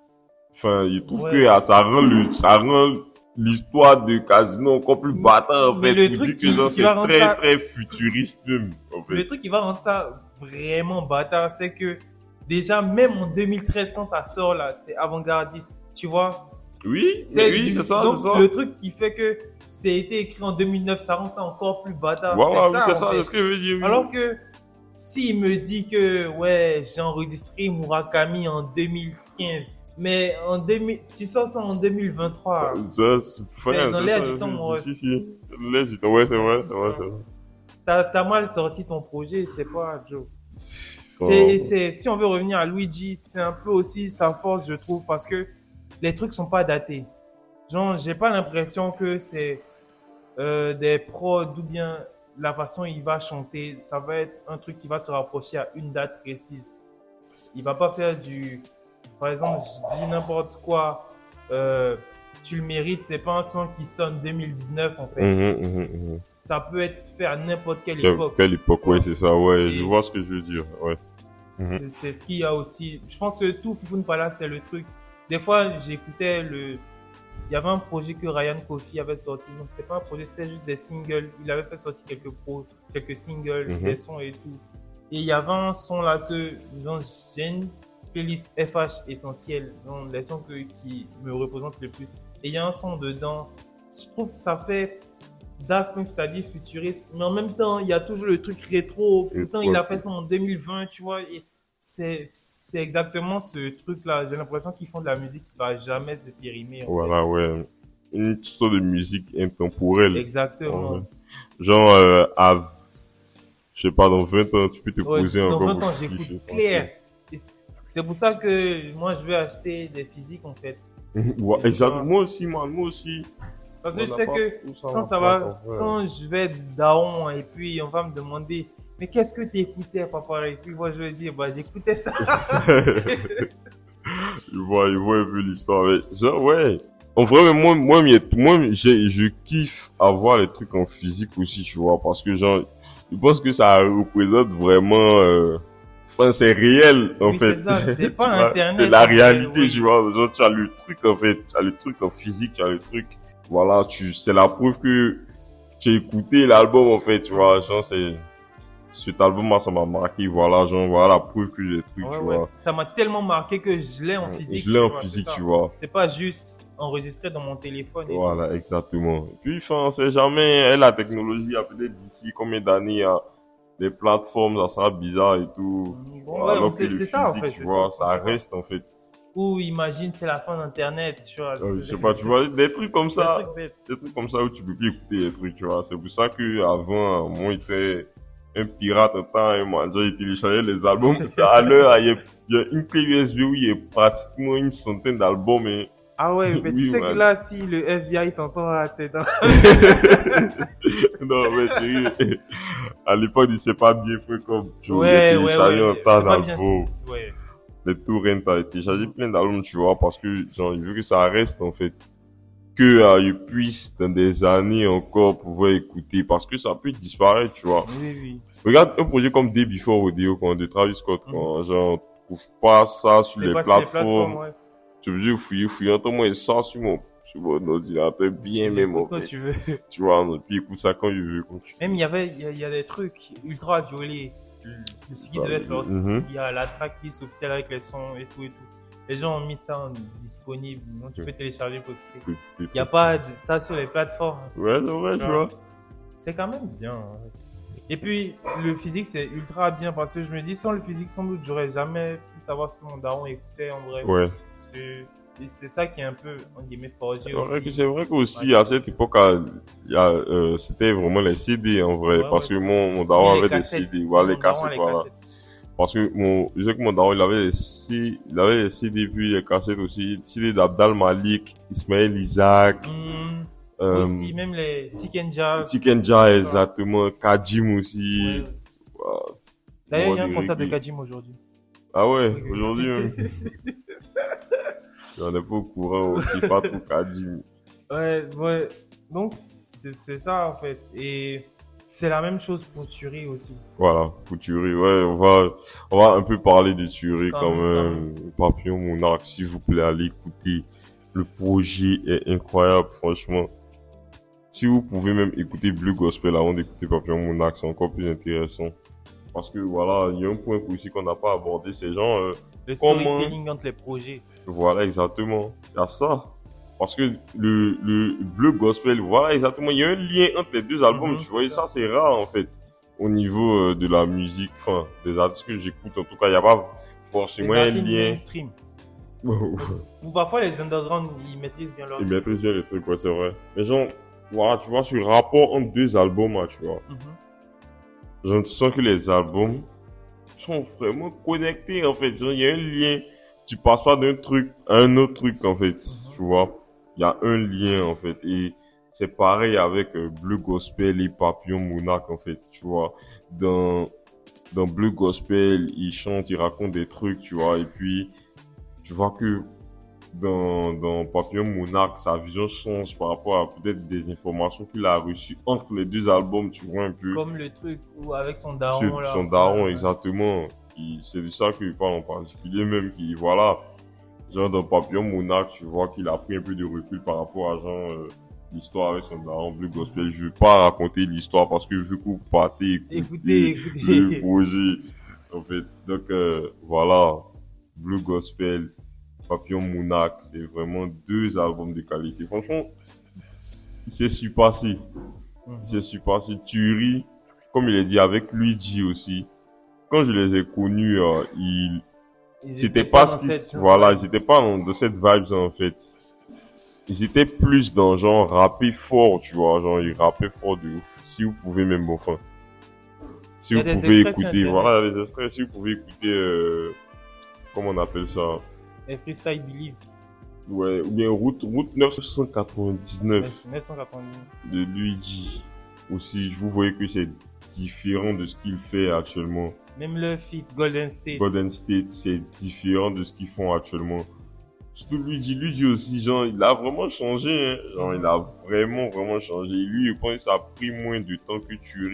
Enfin, il trouve Ouais. que ah, ça rend le, ça rend l'histoire de Casino encore plus bâtard, en Mais fait. le Il truc dit que qui- genre, qui c'est va rendre très, ça- très futuriste, même, en fait. Le truc qui va rendre ça vraiment bâtard, c'est que déjà, même en deux mille treize, quand ça sort, là, c'est avant-gardiste, tu vois. Oui, mais oui, du- c'est ça, donc, c'est ça. le truc qui fait que c'est été écrit en deux mille neuf, ça rend ça encore plus bâtard. Ouais, c'est ouais, oui, ça, c'est en ça, fait. c'est ce que je veux dire. oui. Alors que s'il me dit que ouais, j'ai enregistré Murakami en deux mille quinze, mais en deux mille, tu sors ça en deux mille vingt-trois. Ça, c'est frère, dans c'est l'air ça, du temps, je- mon Si, si. L'air du temps, ouais, c'est vrai, c'est vrai, c'est vrai. T'as, t'as mal sorti ton projet, c'est pas Joe. Oh. C'est, c'est, si on veut revenir à Luigi, c'est un peu aussi sa force, je trouve, parce que les trucs sont pas datés. Genre, j'ai pas l'impression que c'est euh, des prods ou bien la façon il va chanter, ça va être un truc qui va se rapprocher à une date précise. Il va pas faire du, par exemple, je dis n'importe quoi, euh, tu le mérites, c'est pas un son qui sonne deux mille dix-neuf en fait. Mhm, mhm, mhm. Ça peut être fait à n'importe quelle Quelle, époque. quelle époque, ouais, c'est ça, ouais, Et- je vois ce que je veux dire, ouais. C'est c'est ce qu'il y a aussi. Je pense que tout Fufun Palace, c'est le truc. Des fois, j'écoutais le. Il y avait un projet que Ryan Kofi avait sorti. Non, c'était pas un projet, c'était juste des singles. Il avait fait sortir quelques pro, quelques singles, Mhm. des sons et tout. Et il y avait un son là que, genre, j'ai une playlist F H essentielle, donc les sons que, qui me représentent le plus. Et il y a un son dedans. Je trouve que ça fait Daft Punk, c'est-à-dire futuriste, mais en même temps, il y a toujours le truc rétro. Pourtant, il a fait ça en deux mille vingt, tu vois. Et c'est, c'est exactement ce truc-là. J'ai l'impression qu'ils font de la musique qui va jamais se périmer. en Voilà, ouais. Une sorte de musique intemporelle. fait. Exactement. Ouais. Genre, euh, à, je sais pas, dans vingt ans, tu peux te Ouais, poser dans encore. vingt ans, pour kiffer, j'écoute clair. Et c'est pour ça que moi, je vais acheter des physiques, en fait. tranquille. Ouais, exact. Moi aussi, man, moi aussi. Parce que On je n'a sais pas que tout quand ça va va, pas, ouais. quand je vais être down et puis on va me demander, mais qu'est-ce que tu écoutais, papa? Et puis moi, je vais dire, bah, j'écoutais ça. Je vois, je vois un peu l'histoire. Mais, genre, ouais. En vrai, mais moi, moi, moi, moi j'ai- je kiffe avoir les trucs en physique aussi, tu vois. Parce que, genre, je pense que ça représente vraiment, euh, enfin, c'est réel, en Oui, fait. c'est ça, c'est Tu pas vois, Internet. c'est la hein, réalité, oui. tu vois. Genre, tu as le truc, en fait. Tu as le truc en physique, tu as le truc. Voilà, tu, c'est la preuve que tu as écouté l'album, en fait, tu vois. Genre, c'est, cet album-là, ça m'a marqué. Voilà, genre, voilà la preuve que j'ai des trucs, Ouais, tu ouais, vois. ça m'a tellement marqué que je l'ai en physique. Je l'ai tu en vois, c'est physique, ça. tu vois. C'est pas juste enregistré dans mon téléphone. Et Voilà, exactement. Et puis, enfin, on sait jamais, hein, la technologie, a peut-être d'ici combien d'années, hein, les plateformes, ça sera bizarre et tout. tout. Tu Bon, vois, ouais, alors que c'est le c'est ça en physique, fait. tu c'est vois, ça, ça c'est pas- reste, en fait. Ou imagine, c'est la fin d'Internet, tu vois. Euh, je c'est- sais pas, tu vois, des trucs comme c'est un ça, truc bête. des trucs comme ça où tu peux plus écouter des trucs, tu vois. C'est pour ça que avant, moi, j'étais un pirate un temps, et moi, j'ai téléchargé les albums. À l'heure, il y a, il y a une clé U S B où il y a pratiquement une centaine d'albums, et Ah ouais, mais Oui, tu sais man. que là, si le F B I t'entend à la tête, hein. non, mais sérieux. À l'époque, il s'est pas bien fait comme, tu vois, Ouais, j'ai ouais, téléchargé ouais. un C'est tas pas bien. d'albums. si- Ouais. Les torrents, t'as téléchargé plein d'albums, tu vois, parce que, genre, il veut que ça reste, en fait. Que, euh, il puisse, dans des années encore, pouvoir écouter, parce que ça peut disparaître, tu vois. Oui, oui. Regarde un projet comme Day Before Rodeo, quand, de Travis Scott, Mhm. quand, genre, on trouve pas ça sur C'est les pas sur les plateformes. plateformes, ouais. Tu veux dire, fouiller, fouiller, attends, moi, ça sur mon, sur mon ordinateur, bien, Tu même, l'écoutes en quand fait. tu veux. Tu vois, puis écoute ça quand il veut, quand tu Même il y avait, il y a, il y a des trucs ultra violés. Le le ce qui devait sortir, Mhm. il y a la tracklist officielle avec les sons et tout et tout. Les gens ont mis ça en disponible, donc tu peux télécharger pour écouter. peux. Il n'y a pas de ça sur les plateformes. Ouais, c'est vrai, tu Ouais. vois. C'est quand même bien. en fait. Et puis, le physique, c'est ultra bien parce que je me dis, sans le physique, sans doute, j'aurais jamais pu savoir ce que mon daron écoutait en vrai. Ouais. C'est et c'est ça qui est un peu, en guillemets, forgé C'est vrai que aussi. c'est vrai qu'aussi, Ouais. à cette époque, à- il y a, euh, c'était vraiment les C D, en vrai, Ouais, parce ouais. que mon, mon Il y daron a les avait des cassettes. C D, voilà, les Mon daron a cassettes, les voilà. cassettes. Parce que mon, je sais que mon daron, il avait les C, il avait les C D, puis les cassettes aussi, C D d'Abdal Malik, Ismaël Isaac, Hum, euh, aussi, même les Chicken Jazz. Chicken Jar, exactement, Kajim aussi. Ouais. Voilà. D'ailleurs, il y a Bon, un concert de des- Kajim aujourd'hui. Ah ouais, Ok. aujourd'hui, même. On n'est pas au courant, c'est pas tout Kajim. Ouais, ouais. Donc, c'est c'est ça, en fait. Et c'est la même chose pour Turi aussi. Voilà, pour Thury, ouais, on va, on va un peu parler de Thury Quand quand même, même. Papillon Monarque, s'il vous plaît, allez écouter. Le projet est incroyable, franchement. Si vous pouvez même écouter Blue Gospel avant d'écouter Papillon Monarque, c'est encore plus intéressant. Parce que voilà, il y a un point aussi qu'on n'a pas abordé, ces gens, euh, Le Comment- storytelling entre les projets. voilà, exactement. Il y a ça. Parce que le, le Bleu Gospel, voilà, exactement. Il y a un lien entre les deux albums, Mhm, tu vois. Et c'est ça, c'est rare, en fait. Au niveau euh, de la musique, enfin, des artistes que j'écoute, en tout cas, il n'y a pas forcément Les un artistes lien. mainstream. Ou parfois, les underground, ils maîtrisent bien leur. Ils maîtrisent bien les trucs, ouais, c'est vrai. Mais genre, voilà, tu vois, sur le rapport entre deux albums, hein, tu vois. Mhm. Je sens que les albums sont vraiment connectés, en fait. Genre, il y a un lien. Tu passes pas d'un truc à un autre truc, en fait. Tu vois. Il y a un lien, en fait. Et c'est pareil avec euh, Bleu Gospel et Papillon Monarque, en fait. Tu vois. Dans, dans Bleu Gospel, ils chantent, ils racontent des trucs, tu vois. Et puis, tu vois que dans, dans Papillon Monarque, sa vision change par rapport à peut-être des informations qu'il a reçues entre les deux albums, tu vois un peu. Comme le truc où avec son daron. Sur là. son daron, Ouais. exactement. Il- C'est de ça qu'il parle en particulier, même qui, voilà, genre dans Papillon Monarque, tu vois qu'il a pris un peu de recul par rapport à genre, euh, l'histoire avec son daron Blue Gospel. Je vais pas raconter l'histoire parce que vu que vous partez écouter Écoutez, écoutez. le projet, en fait. Donc, euh, voilà, Blue Gospel, Papillon Monarque, c'est vraiment deux albums de qualité. Franchement, il s'est surpassé. Mhm. Il s'est surpassé. Thury, comme il a dit avec Luigi aussi, quand je les ai connus, euh, ils, Ils c'était étaient pas ce dans qu'ils, cette- voilà, ils étaient pas dans, dans cette vibe, en fait. Ils étaient plus dans genre rapper fort, tu vois, genre ils rappaient fort de ouf. Si vous pouvez même, enfin, si Il y vous a des pouvez extraits sur écouter, Internet. voilà, il y a des extraits, si vous pouvez écouter, euh, comment on appelle ça? Les Freestyle Believe. Ouais, ou bien route, route neuf cent quatre-vingt-dix-neuf neuf cent quatre-vingt-dix. de Luigi. Aussi, vous voyez que c'est différent de ce qu'il fait actuellement. Même le feat Golden State. Golden State, c'est différent de ce qu'ils font actuellement. Surtout Luigi, Luigi aussi, genre, il a vraiment changé, hein. Genre, il a vraiment, vraiment changé. Lui, je pense que ça a pris moins de temps que Thury.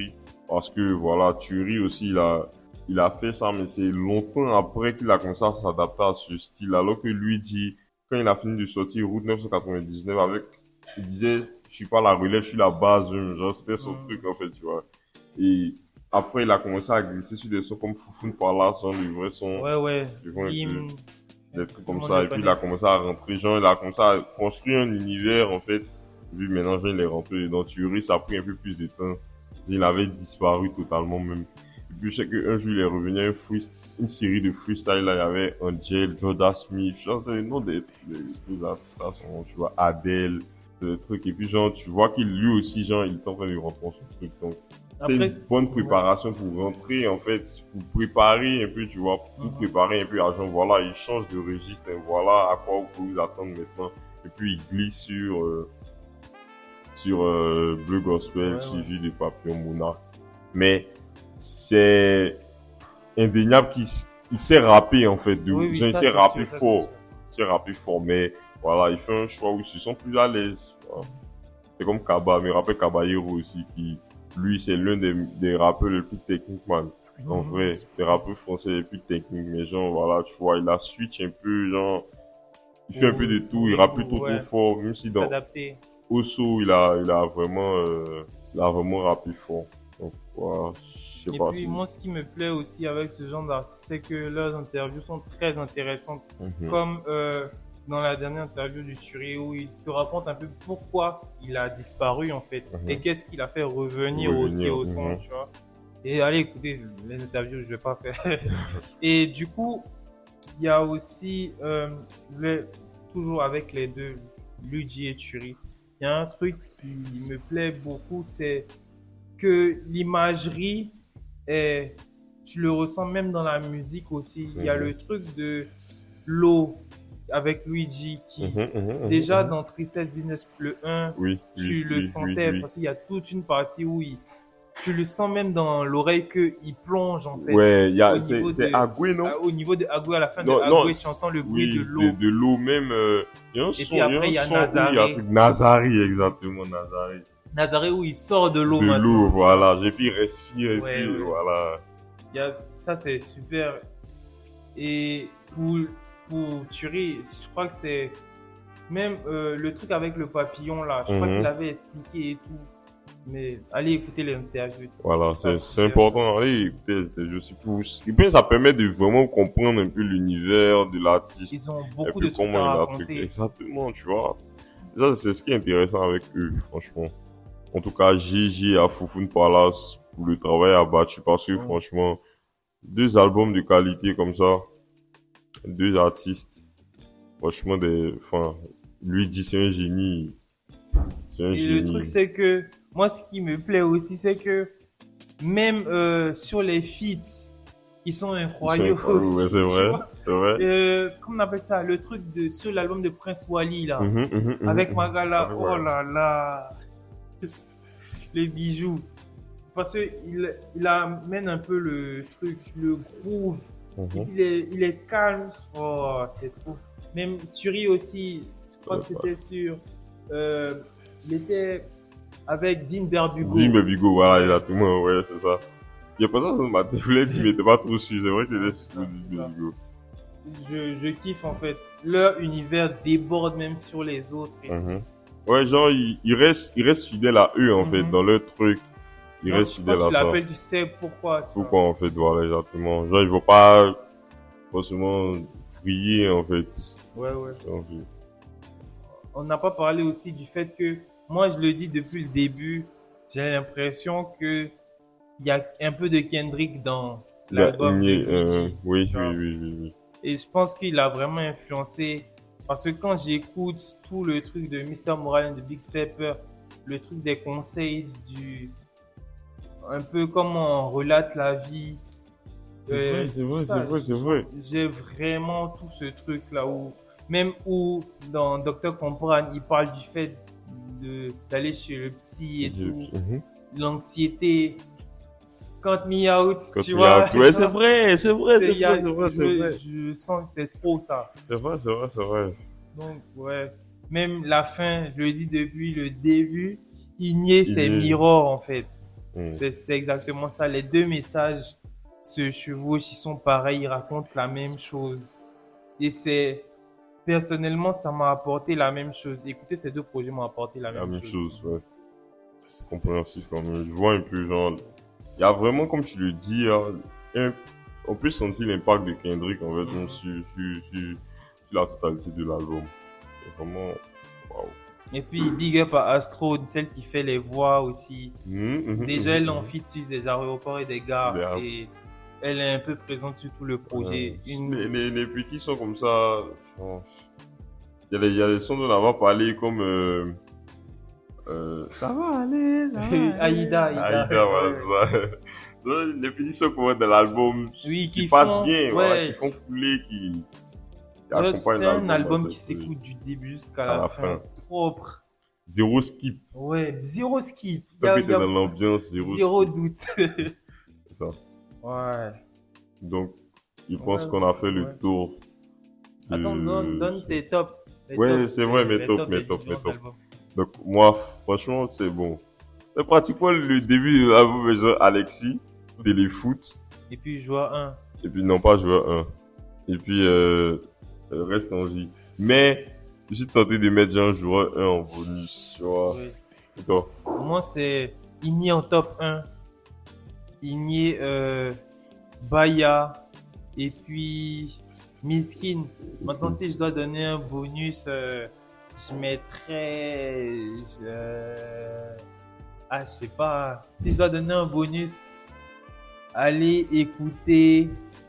Parce que, voilà, Thury aussi, il a, il a fait ça, mais c'est longtemps après qu'il a commencé à s'adapter à ce style. Alors que lui dit, quand il a fini de sortir Route neuf cent quatre-vingt-dix-neuf avec, il disait, je suis pas la relève, je suis la base, même. Genre, c'était son Mm. truc, en fait, tu vois. Et après, il a commencé à glisser sur des sons comme Foufoune par là, son le vrai son. Ouais, ouais. Tu vois un peu. Lim, Des trucs tout le comme monde ça. le Et puis, il connaît. a commencé à rentrer, genre, il a commencé à construire un univers, en fait. Vu maintenant, genre, il est rentré dans Thury, ça a pris un peu plus de temps. Il avait disparu totalement, même. Et puis, je sais qu'un jour, il est revenu à un freest- une série de freestyle, là, il y avait Angel, Jordan Smith, genre, c'est le nom des, des, des artistes, là, sont, tu vois, Adele, des trucs. Et puis, genre, tu vois qu'il, lui aussi, genre, il est en train de rentrer dans son truc. Donc, c'est une bonne préparation pour rentrer, en fait, pour préparer un peu, tu vois, pour Mhm. préparer un peu à genre, voilà, il change de registre, hein, voilà à quoi vous pouvez vous attendre maintenant. Et puis, il glisse sur, euh, sur euh, Bleu Gospel, Ouais, suivi de Papillon Monarch. Mais, c'est indéniable qu'il s- il sait rapper, en fait, de, Oui, oui, genre, il ça, sait c'est rapper sûr, ça, c'est fort, sûr. il sait rapper fort, mais, voilà, il fait un choix où ils se sent plus à l'aise, tu vois. C'est comme Kaba, mais rappelle Caballero aussi, qui, lui, c'est l'un des, des rappeurs les plus techniques, man. En Mhm. vrai, des rappeurs français les plus techniques, mais genre, voilà, tu vois, il a switch un peu, genre, il fait un peu de tout, il rappe plutôt Ouais. trop fort, même si dans S'adapter. Osso, il a, il a vraiment, euh, il a vraiment rappé fort. Donc, voilà, je sais Et pas puis, si. moi, ce qui me plaît aussi avec ce genre d'artistes, c'est que leurs interviews sont très intéressantes. Mhm. Comme euh, dans la dernière interview du Thury, où il te raconte un peu pourquoi il a disparu, en fait, Mhm. et qu'est-ce qu'il a fait revenir, Revenir, aussi au son, mhm. tu vois. Et allez, écoutez, les interviews, je vais pas faire. Et du coup, il y a aussi, euh, le- toujours avec les deux, Luigi et Thury, il y a un truc qui me plaît beaucoup, c'est que l'imagerie est, tu le ressens même dans la musique aussi. Il y a Mhm. le truc de l'eau avec Luigi qui, Mhm, mhm, mhm, déjà mhm. dans Tristesse Business le un, Oui, tu oui, le oui, sentais oui, oui. parce qu'il y a toute une partie où il, tu le sens même dans l'oreille que il plonge en fait. Ouais, il y Au a, c'est, niveau c'est de, Agüe, non? à- au niveau de Agüe, à la fin de Non, non, Agüe, tu entends le bruit oui, de de, l'eau. de l'eau même, euh, il y a un Et son, puis après, il il y y a a un son où il y a un Nazaré. truc, Nazari, exactement, Nazari. Nazaré où il sort de l'eau De maintenant. l'eau, voilà, j'ai pu respirer, et Ouais, puis, ouais. voilà. Il y a, ça, c'est super. Et pour, pour Thury, je crois que c'est même euh, le truc avec le papillon là. Je crois Mhm. qu'il avait expliqué et tout. Mais allez écouter les interviews. Voilà, Je trouve c'est, ça c'est super. important. Allez, écoutez, je suis pour, et puis ça permet de vraiment comprendre un peu l'univers de l'artiste. Ils ont Et beaucoup puis de trucs comment à il a raconter. truc. Exactement, tu vois. Ça, c'est ce qui est intéressant avec eux, franchement. En tout cas, G G à Foufoune Palace pour le travail abattu parce que Ouais. franchement, deux albums de qualité comme ça, deux artistes, franchement, des, enfin, lui dit c'est un génie. C'est un Et le génie. truc, c'est que moi, ce qui me plaît aussi, c'est que même euh, sur les feats, ils sont Ils sont incroyables. incroyables, ouais, c'est tu vrai, vois. c'est vrai. Euh, comment on appelle ça? Le truc de sur l'album de Prince Wally là. Mhm, mhm, mhm, Avec mhm. Magala, Avec oh Magala. là là, les bijoux. Parce que il, il amène un peu le truc, le groove. Mhm. Il est, il est calme. Oh, c'est trop. Même Thury aussi, je crois que Ouais, c'était sur. Euh, il était avec Dean Berdugo. Dim et Bigo, voilà, exactement, ouais, c'est ça. Il y a pas ça dans ma tête, je voulais dire, mais t'es pas trop sûr, c'est vrai que t'étais sur Dim et Bigo. Je, je kiffe en fait. Leur univers déborde même sur les autres. et Mhm. Ouais, genre, il, il reste, il reste fidèle à eux, en fait, Mhm. dans leur truc. Il Donc, reste je crois fidèle que tu à ça. l'appelles, tu sais pourquoi. tu vois. Pourquoi, en fait, voilà, exactement. Genre, ils vont pas forcément vriller, en fait. Ouais, ouais. Donc, On n'a pas parlé aussi du fait que, moi je le dis depuis le début, j'ai l'impression que il y a un peu de Kendrick dans il y a l'album de Igné, euh, Luigi. oui, tu vois. oui, oui, oui, oui. Et je pense qu'il a vraiment influencé. Parce que quand j'écoute tout le truc de mister Moral et de Big Stepper, le truc des conseils, du un peu comment on relate la vie. C'est euh, vrai, c'est tout vrai, ça, c'est vrai, c'est vrai. J'ai vraiment tout ce truc là où, même où dans Docteur Comprane, il parle du fait de d'aller chez le psy et Je- tout, Mhm. l'anxiété, count me out, Quand tu il y vois. a- Ouais, c'est vrai, c'est vrai, c'est il y a- vrai, c'est vrai, c'est je- vrai. Je sens que c'est trop ça. C'est vrai, c'est vrai, c'est vrai. Donc, ouais. Même la fin, je le dis depuis le début, Igné, c'est Igné. Mirror, en fait. Mm. C'est, c'est exactement ça. Les deux messages se chevauchent, ils sont pareils, ils racontent la même chose. Et c'est, personnellement, ça m'a apporté la même chose. Écoutez, ces deux projets m'ont apporté la, La même, même chose. chose, ouais. C'est compréhensif quand même. Je vois un peu, genre, il y a vraiment, comme tu le dis, hein, un- on peut sentir l'impact de Kendrick, en fait, Mhm. donc, sur, sur, sur, sur la totalité de l'album. C'est vraiment, waouh. Et puis, big up à Astro, celle qui fait les voix aussi. Mhm, mhm, Déjà, mhm, elle en mhm. fit sur des aéroports et des gares. Des aéroports. Et elle est un peu présente sur tout le projet. Ouais. Une... Les, les, les petits sons comme ça, oh. il y a des, il y a des sons dont on va parler comme, euh, euh, ça va aller, ça va aller. Aïda, Aïda. Aïda, voilà, c'est ça. Donc, les petits sons qu'on voit dans l'album, Oui, qui qui passent font- bien, ouais. voilà, qui font couler, qui, qui Ouais, accompagnent c'est un l'album. album dans qui cette- s'écoute du début jusqu'à à la, la fin. fin. Propre. Zéro skip. Ouais, zéro skip. Y Tant a- que y t'es a dans l'ambiance, zéro, zéro skip. doute. C'est ça. Ouais. Donc, je pense Ouais, qu'on a fait ouais. le tour. de- Attends, donne, donne tes tops. Les Ouais, tops, c'est vrai, les- mes les tops, mes des tops, mes différents tops. albums. Donc, moi, franchement, c'est bon. C'est pratiquement le début de l'album, mais genre Alexis, Téléfoot. Et puis, joie un. Et puis, non pas joueur un. Et puis, euh, le reste en vie. Mais, je suis tenté de mettre genre joueur un en bonus, tu vois. Ouais. D'accord. Moi, c'est Igné en top un. Igné, euh, Baya. Et puis, Miskin. Maintenant, si je dois donner un bonus, euh, je mettrais. Je... Ah, je sais pas. Si je dois donner un bonus, allez écouter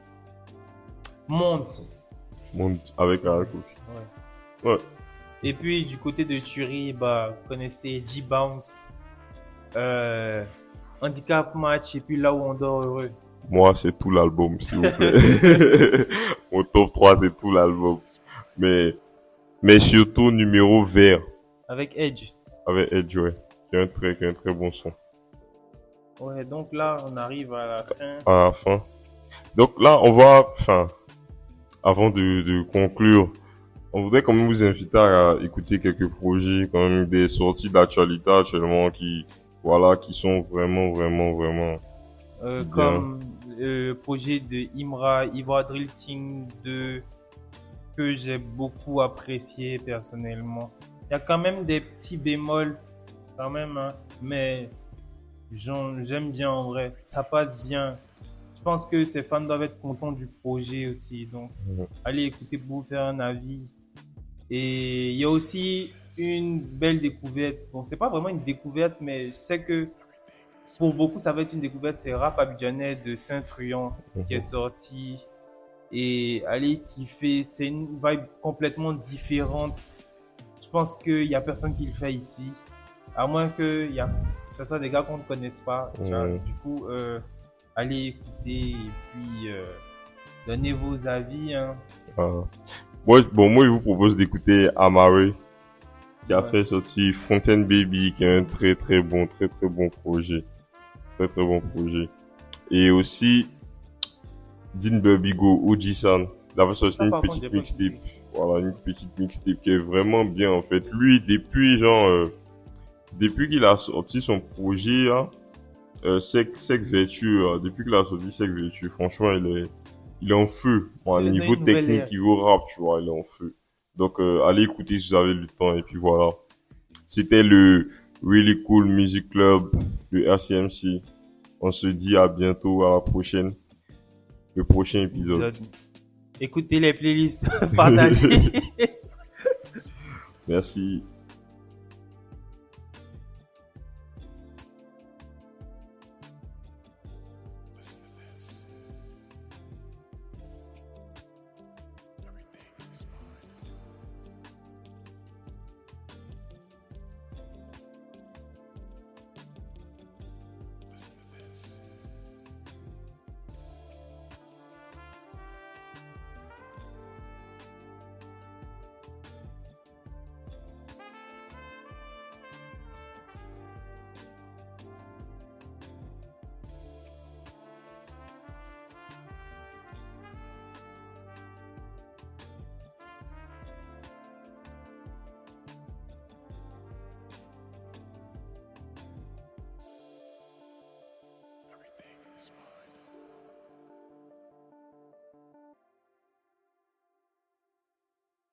Monde. Monde avec la couche. Ouais. Ouais. Et puis, du côté de Thury, bah, vous connaissez G-Bounce, euh, Handicap Match, et puis Là où on dort heureux. Moi, c'est tout l'album, s'il vous plaît. Mon top trois, c'est tout l'album. Mais, mais surtout, numéro vert, Avec Edge. avec Edge, ouais. Qui est un très, qui est un très bon son. Ouais, donc là, on arrive à la fin. À la fin. Donc là, on va, enfin, avant de, de conclure, on voudrait quand même vous inviter à écouter quelques projets, quand même des sorties d'actualité actuellement qui, voilà, qui sont vraiment, vraiment, vraiment. Euh, Bien. comme le projet de Imra, Ivoire Drill King deux, que j'ai beaucoup apprécié personnellement. Il y a quand même des petits bémols, quand même, hein, mais j'en- j'aime bien en vrai. Ça passe bien. Je pense que ces fans doivent être contents du projet aussi. Donc, Mhm. allez écouter pour vous faire un avis. Et il y a aussi une belle découverte. Bon, c'est pas vraiment une découverte, mais je sais que pour beaucoup, ça va être une découverte. C'est Rap Abidjanais de Saint-Truand qui est sorti. Et allez kiffer. C'est une vibe complètement différente. Je pense qu'il y a personne qui le fait ici. À moins que il y a, ce soit des gars qu'on ne connaisse pas. tu vois. Mhm. Du coup, euh, allez écouter et puis euh, donnez vos avis. Hein. Voilà. Moi, bon, moi, je vous propose d'écouter Amare, qui a Ouais. fait sortir Fontaine Baby, qui est un très, très bon, très, très bon projet. Très, très bon projet. Et aussi, Dean Burbigo, Oji-san. Il avait sorti Ça, une par contre, j'ai petite pas mixtape. écouté. Voilà, une petite mixtape qui est vraiment bien, en fait. Lui, depuis, genre, euh, depuis qu'il a sorti son projet, là, euh, Sec, Sec Vertu, euh, depuis qu'il a sorti Sec Vertu, franchement, il est, il est en feu. Bon, à Il est dans niveau une nouvelle technique, ère. niveau rap, tu vois, il est en feu. Donc, euh, allez écouter si vous avez le temps, et puis voilà. C'était le Really Cool Music Club, le R C M C. On se dit à bientôt, à la prochaine, le prochain épisode. Épisode. Écoutez les playlists, partagez. Merci.